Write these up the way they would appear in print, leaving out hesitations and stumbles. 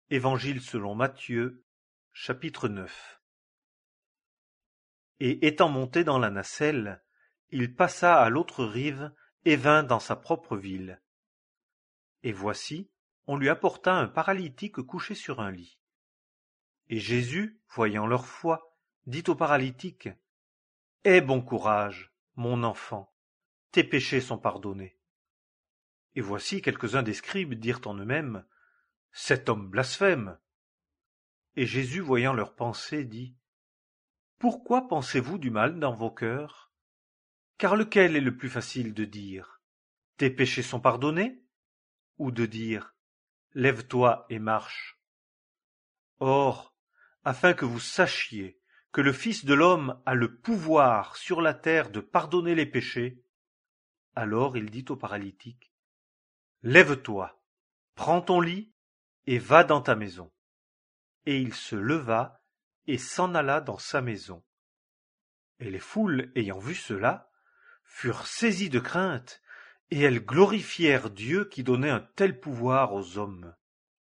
Évangile selon Matthieu, chapitre 9. Et étant monté dans la nacelle, il passa à l'autre rive et vint dans sa propre ville. Et voici, on lui apporta un paralytique couché sur un lit. Et Jésus, voyant leur foi, dit au paralytique: Aie bon courage, mon enfant, tes péchés sont pardonnés. Et voici quelques-uns des scribes dirent en eux-mêmes: Cet homme blasphème. Et Jésus, voyant leurs pensées, dit: Pourquoi pensez-vous du mal dans vos cœurs? Car lequel est le plus facile de dire: Tes péchés sont pardonnés? Ou de dire: Lève-toi et marche? Or, afin que vous sachiez que le Fils de l'homme a le pouvoir sur la terre de pardonner les péchés, alors il dit au paralytique: Lève-toi, prends ton lit et va dans ta maison. Et il se leva et s'en alla dans sa maison. Et les foules, ayant vu cela, furent saisies de crainte, et elles glorifièrent Dieu qui donnait un tel pouvoir aux hommes.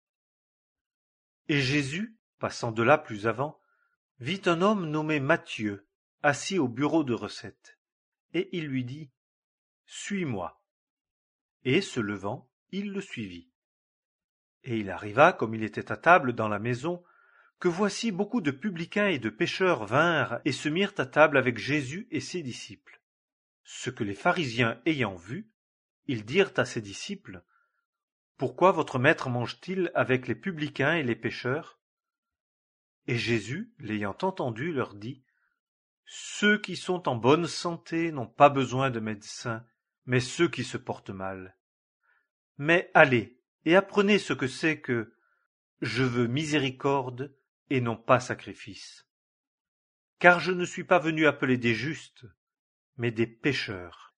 Et Jésus, passant de là plus avant, vit un homme nommé Matthieu, assis au bureau de recette, et il lui dit: Suis-moi. Et se levant, il le suivit. Et il arriva, comme il était à table dans la maison, que voici beaucoup de publicains et de pécheurs vinrent et se mirent à table avec Jésus et ses disciples. Ce que les pharisiens ayant vu, ils dirent à ses disciples: Pourquoi votre maître mange-t-il avec les publicains et les pécheurs? Et Jésus, l'ayant entendu, leur dit: Ceux qui sont en bonne santé n'ont pas besoin de médecin, mais ceux qui se portent mal. Mais allez et apprenez ce que c'est que je veux miséricorde et non pas sacrifice. Car je ne suis pas venu appeler des justes, mais des pécheurs.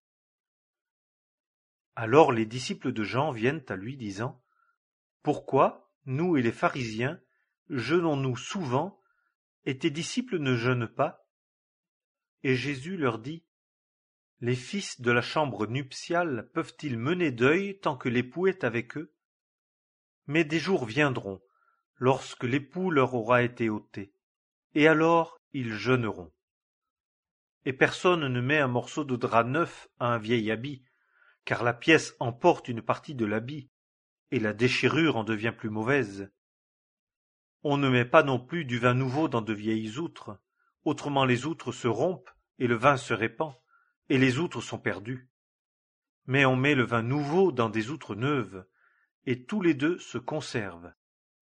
Alors les disciples de Jean viennent à lui disant: Pourquoi, nous et les pharisiens, jeûnons-nous souvent, et tes disciples ne jeûnent pas? Et Jésus leur dit: Les fils de la chambre nuptiale peuvent-ils mener deuil tant que l'époux est avec eux? Mais des jours viendront, lorsque l'époux leur aura été ôté, et alors ils jeûneront. Et personne ne met un morceau de drap neuf à un vieil habit, car la pièce emporte une partie de l'habit, et la déchirure en devient plus mauvaise. On ne met pas non plus du vin nouveau dans de vieilles outres, autrement les outres se rompent, et le vin se répand, et les outres sont perdues. Mais on met le vin nouveau dans des outres neuves, et tous les deux se conservent.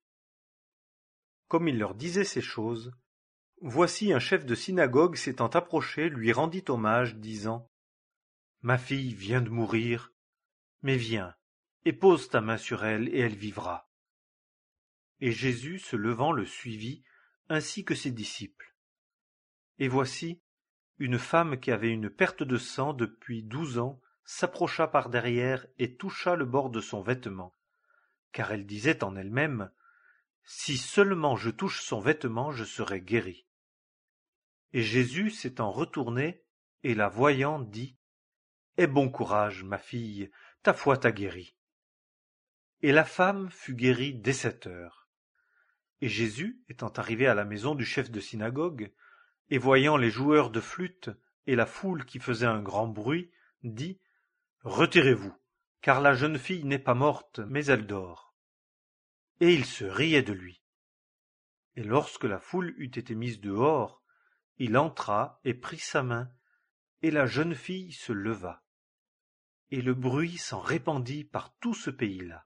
Comme il leur disait ces choses, voici un chef de synagogue s'étant approché lui rendit hommage, disant: Ma fille vient de mourir, mais viens, et pose ta main sur elle, et elle vivra. Et Jésus, se levant, le suivit, ainsi que ses disciples. Et voici, une femme qui avait une perte de sang depuis 12 ans s'approcha par derrière et toucha le bord de son vêtement, car elle disait en elle-même: Si seulement je touche son vêtement, je serai guérie. Et Jésus, s'étant retourné et la voyant, dit: Aie bon courage, ma fille, ta foi t'a guérie. Et la femme fut guérie dès 7 heures. Et Jésus, étant arrivé à la maison du chef de synagogue, et voyant les joueurs de flûte et la foule qui faisait un grand bruit, dit: Retirez-vous, car la jeune fille n'est pas morte, mais elle dort. Et il se riait de lui. Et lorsque la foule eut été mise dehors, il entra et prit sa main, et la jeune fille se leva. Et le bruit s'en répandit par tout ce pays-là.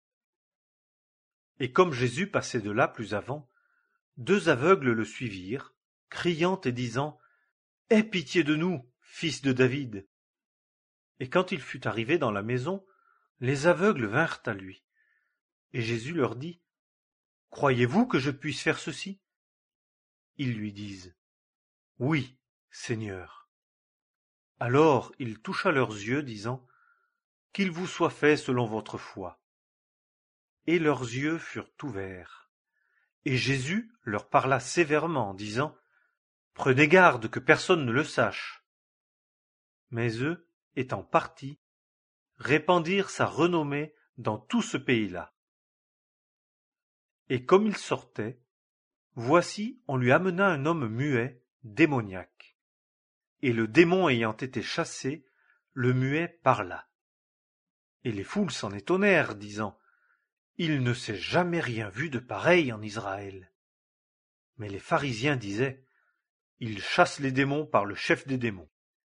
Et comme Jésus passait de là plus avant, 2 aveugles le suivirent, criant et disant: Aie pitié de nous, fils de David. Et quand il fut arrivé dans la maison, les aveugles vinrent à lui. Et Jésus leur dit: Croyez-vous que je puisse faire ceci? Ils lui disent: Oui, Seigneur. Alors il toucha leurs yeux, disant: Qu'il vous soit fait selon votre foi. Et leurs yeux furent ouverts. Et Jésus leur parla sévèrement, disant: Prenez garde que personne ne le sache. Mais eux, étant partis, répandirent sa renommée dans tout ce pays-là. Et comme il sortait, voici on lui amena un homme muet, démoniaque. Et le démon ayant été chassé, le muet parla. Et les foules s'en étonnèrent, disant: Il ne s'est jamais rien vu de pareil en Israël. Mais les pharisiens disaient: Il chasse les démons par le chef des démons.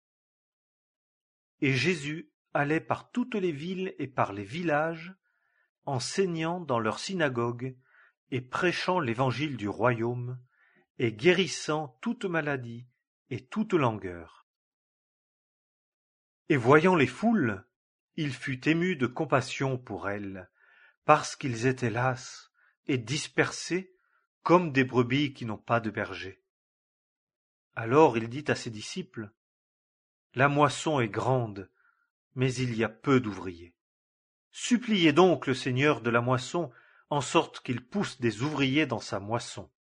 Et Jésus allait par toutes les villes et par les villages, enseignant dans leurs synagogues et prêchant l'évangile du royaume, et guérissant toute maladie et toute langueur. Et voyant les foules, il fut ému de compassion pour elles, parce qu'ils étaient lasses et dispersés comme des brebis qui n'ont pas de berger. Alors il dit à ses disciples: La moisson est grande, mais il y a peu d'ouvriers. Suppliez donc le Seigneur de la moisson, en sorte qu'il pousse des ouvriers dans sa moisson.